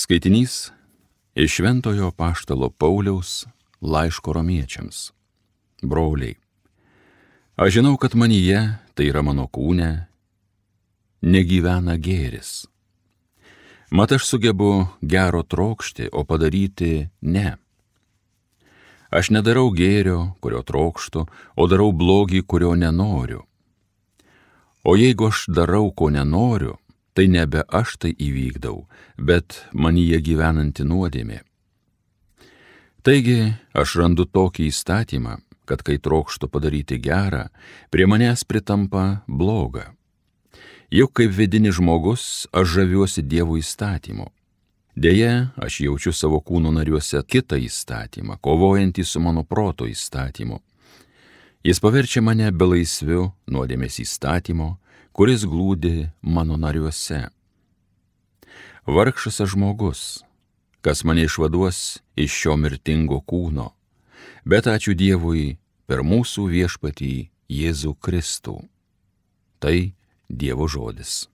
Skaitinys iš Šventojo Apaštalo Pauliaus laiško Romiečiams. Broliai, aš žinau, kad manyje, tai yra mano kūne, negyvena gėris. Mat aš sugebu gero trokšti, o padaryti ne. Aš nedarau gėrio, kurio trokštu, o darau blogį, kurio nenoriu. O jeigu aš darau, ko nenoriu, tai nebe aš tai įvykdau, bet manyje gyvenanti nuodėmė. Taigi aš randu tokį įstatymą, kad kai trokštu padaryti gerą, prie manęs pritampa bloga. Juk kaip vidinis žmogus aš žaviuosi Dievo įstatymu. Deja, aš jaučiu savo kūno nariuose kitą įstatymą, kovojantį su mano proto įstatymu. Jis paverčia mane belaisviu nuodėmės įstatymo, kuris glūdi mano nariuose. Vargšas aš žmogus, kas mane išvaduos iš šio mirtingo kūno, bet ačiū Dievui per mūsų viešpatį Jėzų Kristų. Tai Dievo žodis.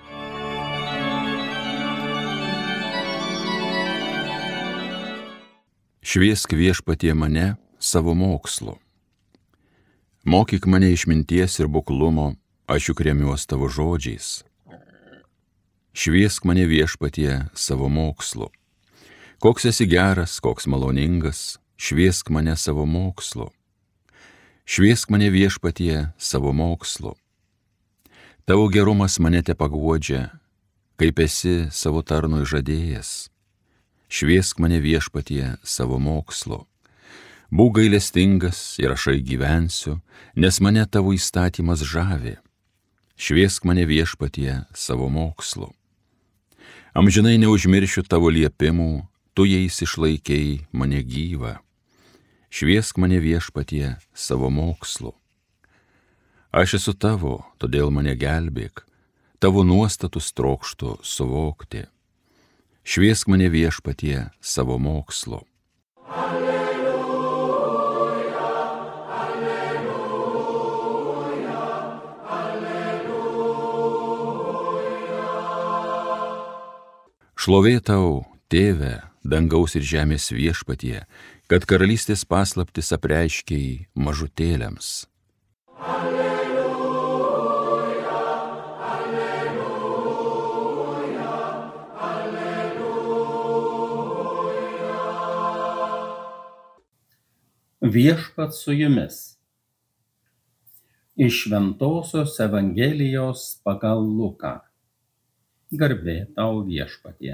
Šviesk viešpatie mane savo mokslu. Mokyk mane išminties ir buklumo, aš juk remiuos tavo žodžiais. Šviesk mane viešpatie savo mokslu. Koks esi geras, koks maloningas, šviesk mane savo mokslu. Šviesk mane viešpatie savo mokslu. Tavo gerumas mane tepaguodžia, kaip esi savo tarnui žadėjęs. Šviesk mane viešpatie savo mokslu. Būk gailestingas ir aš gyvensiu, nes mane tavo įstatymas žavi. Šviesk mane viešpatie savo mokslu. Amžinai neužmiršiu tavo liepimų, tu jais išlaikei mane gyvą. Šviesk mane viešpatie savo mokslu. Aš esu tavo, todėl mane gelbėk, tavo nuostatus trokštu suvokti. Šviesk mane viešpatie savo mokslu. Alleluja, alleluja, alleluja. Šlovė tau, Tėve, dangaus ir žemės viešpatie, kad karalystės paslaptis apreiškei mažutėliams. Viešpats su jumis. Iš Šventosios Evangelijos pagal Luką. Garbė tau viešpatie.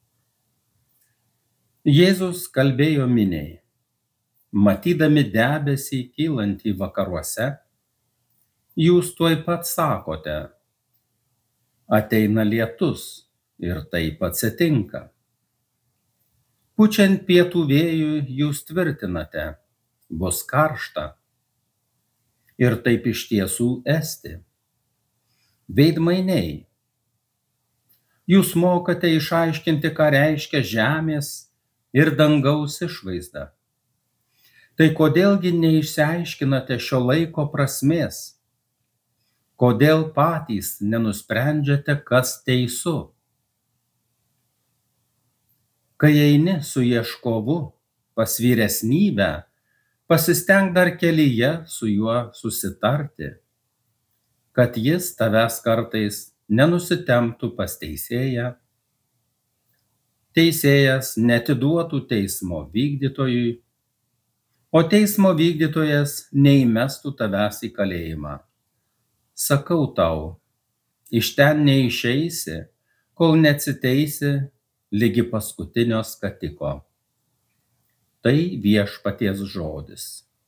Jėzus kalbėjo miniai. Matydami debesį kylantį vakaruose, jūs tuoj pat sakote, ateina lietus, ir taip atsitinka. Pučiant pietų vėjui jūs tvirtinate, bus karšta. Ir taip iš tiesų esti. Veidmainiai. Jūs mokate išaiškinti, ką reiškia žemės ir dangaus išvaizda. Tai kodėlgi neišsiaiškinate šio laiko prasmės? Kodėl patys nenusprendžiate, kas teisu? Kai eini su ieškovu pas vyresnybę, pasistenk dar kelyje su juo susitarti, kad jis tavęs kartais nenusitemptų pas teisėją. Teisėjas neatiduotų teismo vykdytojui, o teismo vykdytojas neįmestų tavęs į kalėjimą. Sakau tau, iš ten neišeisi, kol neatsiteisi ligi paskutinio skatiko. Tai viešpaties žodis.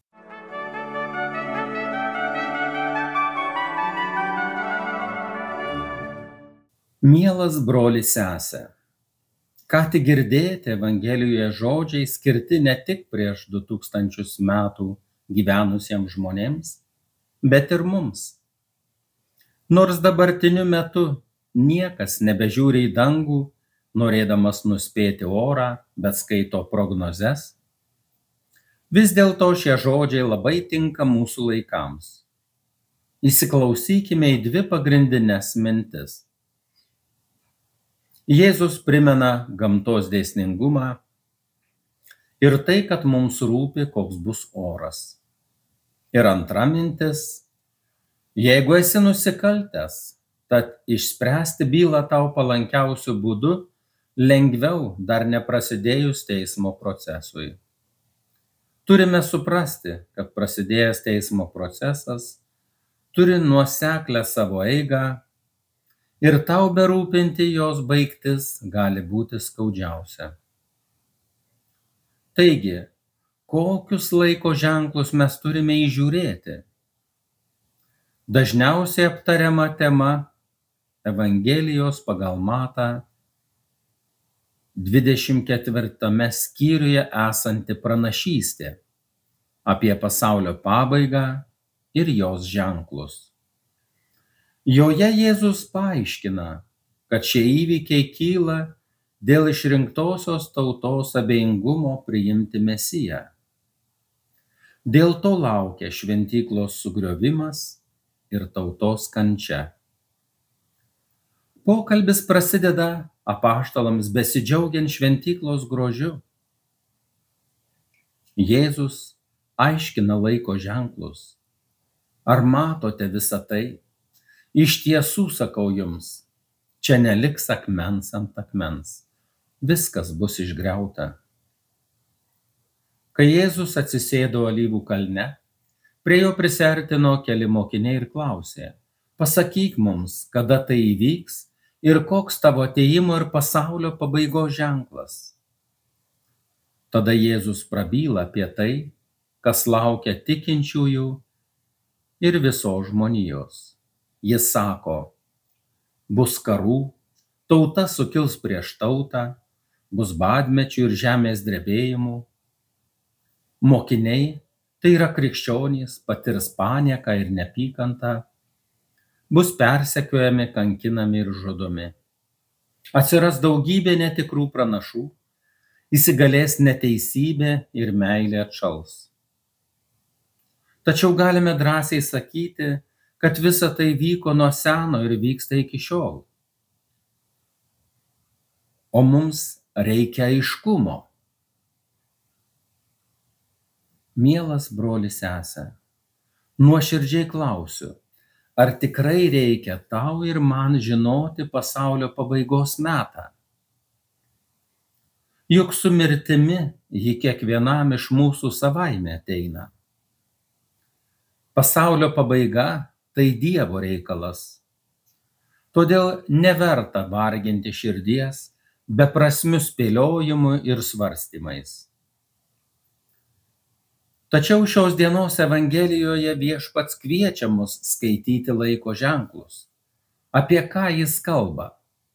Mielas brolis sese, ką tik girdėti Evangelijoje žodžiai skirti ne tik prieš 2000 metų gyvenusiems žmonėms, bet ir mums. Nors dabartiniu metu niekas nebežiūri į dangų, norėdamas nuspėti orą, bet skaito prognozes, vis dėlto šie žodžiai labai tinka mūsų laikams. Įsiklausykime į dvi pagrindines mintis. Jėzus primena gamtos dėsningumą ir tai, kad mums rūpi, koks bus oras. Ir antra mintis, jeigu esi nusikaltęs, tad išspręsti bylą tau palankiausiu būdu lengviau dar neprasidėjus teismo procesui. Turime suprasti, kad prasidėjęs teismo procesas turi nuoseklią savo eigą ir tau berūpinti jos baigtis gali būti skaudžiausia. Taigi, kokius laiko ženklus mes turime įžiūrėti? Dažniausiai aptariama tema Evangelijos pagal Matą 24 skyriuje esanti pranašystė apie pasaulio pabaigą ir jos ženklus. Joje Jėzus paaiškina, kad šie įvykiai kyla dėl išrinktosios tautos abejingumo priimti Mesiją. Dėl to laukia šventyklos sugriovimas ir tautos kančia. Pokalbis prasideda apaštalams besidžiaugiant šventyklos grožiu. Jėzus aiškina laiko ženklus. Ar matote visą tai? Iš tiesų sakau jums, čia neliks akmens ant akmens. Viskas bus išgriauta. Kai Jėzus atsisėdo Alyvų kalne, prie jo prisiartino keli mokiniai ir klausė: pasakyk mums, kada tai įvyks ir koks tavo atėjimo ir pasaulio pabaigos ženklas. Tada Jėzus prabyla apie tai, kas laukia tikinčiųjų ir visos žmonijos. Jis sako: bus karų, tauta sukils prieš tautą, bus badmečių ir žemės drebėjimų. Mokiniai, tai yra krikščionys, patirs panieką ir neapykantą, bus persekiojami, kankinami ir žudomi. Atsiras daugybė netikrų pranašų, įsigalės neteisybė ir meilė atšals. Tačiau galime drąsiai sakyti, kad visa tai vyko nuo seno ir vyksta iki šiol. O mums reikia aiškumo. Mielas brolis sese, nuoširdžiai klausiu, ar tikrai reikia tau ir man žinoti pasaulio pabaigos metą? Juk su mirtimi ji kiekvienam iš mūsų savaime ateina. Pasaulio pabaiga tai Dievo reikalas. Todėl neverta varginti širdies beprasmiu spėliojimu ir svarstymais. Tačiau šios dienos Evangelijoje Viešpats kviečia mus skaityti laiko ženklus. Apie ką jis kalba?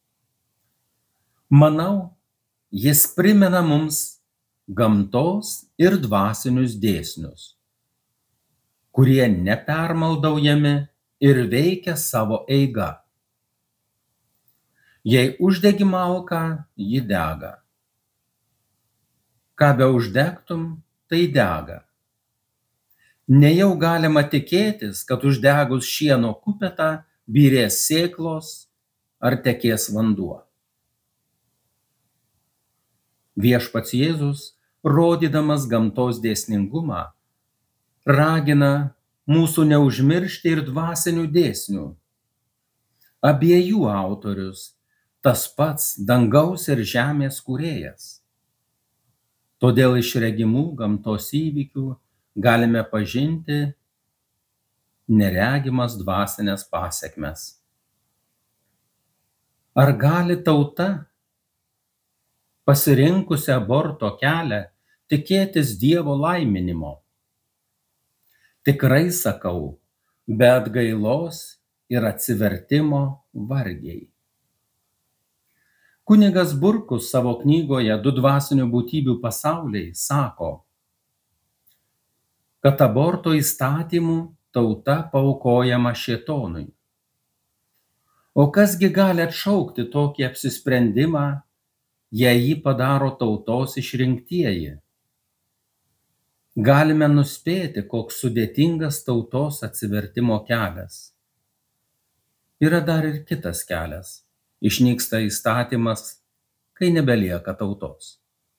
Manau, jis primena mums gamtos ir dvasinius dėsnius, kurie nepermaldaujami ir veikia savo eiga. Jei uždegi malką, ji dega. Ką be uždegtum, tai dega. Nejau galima tikėtis, kad uždegus šieno kupetą byrės sėklos ar tekės vanduo. Viešpats Jėzus, rodydamas gamtos dėsningumą, ragina mūsų neužmiršti ir dvasinių dėsnių. Abiejų autorius tas pats dangaus ir žemės kūrėjas. Todėl iš regimų gamtos įvykių galime pažinti neregimas dvasinės pasekmes. Ar gali tauta, pasirinkusi aborto kelią, tikėtis Dievo laiminimo? Tikrai sakau, be atgailos ir atsivertimo vargiai. Kunigas Burkus savo knygoje Du dvasinių būtybių pasauliai sako, kad aborto įstatymų tauta paaukojama šėtonui. O kasgi gali atšaukti tokį apsisprendimą, jei jį padaro tautos išrinktieji? Galime nuspėti, koks sudėtingas tautos atsivertimo kelias. Yra dar ir kitas kelias Išnyksta įstatymas, kai nebelieka tautos.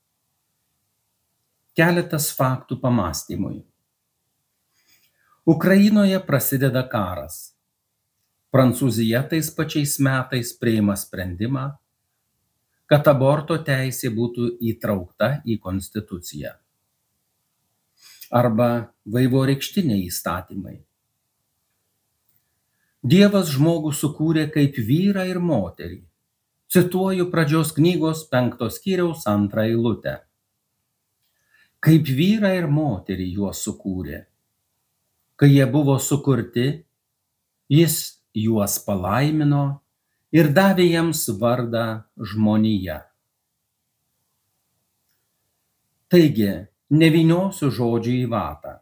Keletas faktų pamąstymui. Ukrainoje prasideda karas. Prancūzija tais pačiais metais priima sprendimą, kad aborto teisė būtų įtraukta į konstituciją. Arba vaivorykštiniai įstatymai. Dievas žmogų sukūrė kaip vyrą ir moterį. Cituoju pradžios knygos 5 skyriaus 2 eilutę. Kaip vyrą ir moterį juos sukūrė. Kai jie buvo sukurti, jis juos palaimino ir davė jiems vardą žmonija. Taigi, nevyniosiu žodžių į vatą.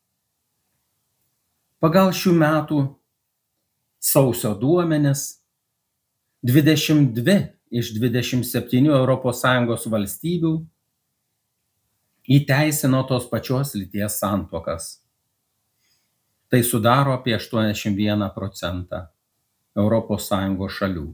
Pagal šių metų sausio duomenis 22 iš 27 ES valstybių įteisino tos pačios lyties santuokas. Tai sudaro apie 81% ES šalių.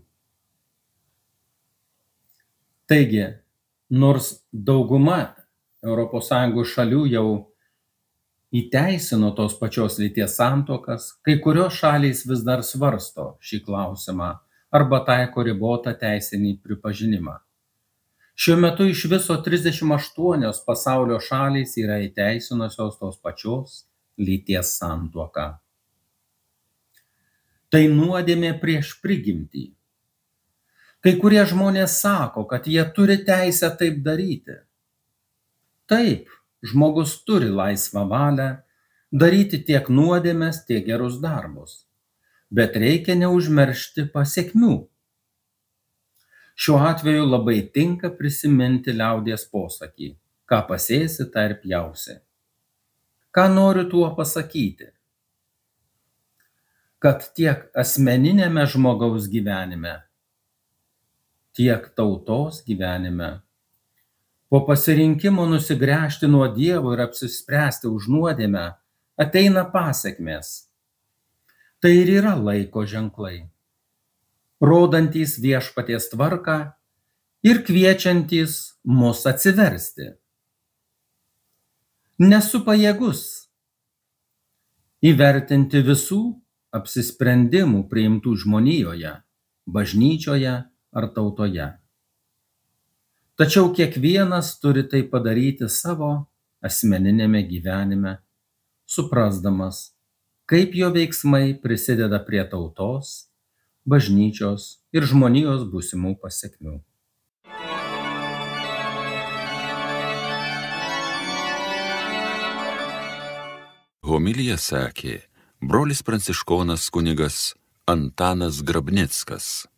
Taigi, nors dauguma ES šalių jau įteisino tos pačios lyties santuokas, kai kurios šalys vis dar svarsto šį klausimą arba taiko ribotą teisinį pripažinimą. Šiuo metu iš viso 38 pasaulio šalys yra įteisinusios tos pačios lyties santuoką. Tai nuodėmė prieš prigimtį. Kai kurie žmonės sako, kad jie turi teisę taip daryti. Taip, žmogus turi laisvą valią daryti tiek nuodėmes, tiek gerus darbus. Bet reikia neužmiršti pasekmių. Šiuo atveju labai tinka prisiminti liaudies posakį, ką pasėsi, tą ir pjausi. Ką noriu tuo pasakyti? Kad tiek asmeninėme žmogaus gyvenime, tiek tautos gyvenime, po pasirinkimo nusigręžti nuo Dievo ir apsispręsti už nuodėmę, ateina pasekmės. Tai ir yra laiko ženklai, rodantys viešpaties tvarką ir kviečiantys mus atsiversti. Nesu pajėgus įvertinti visų apsisprendimų priimtų žmonijoje, bažnyčioje ar tautoje. Tačiau kiekvienas turi tai padaryti savo asmeninėme gyvenime, suprasdamas, kaip jo veiksmai prisideda prie tautos, bažnyčios ir žmonijos būsimų pasekmių. Homiliją sakė brolis pranciškonas kunigas Antanas Grabnickas.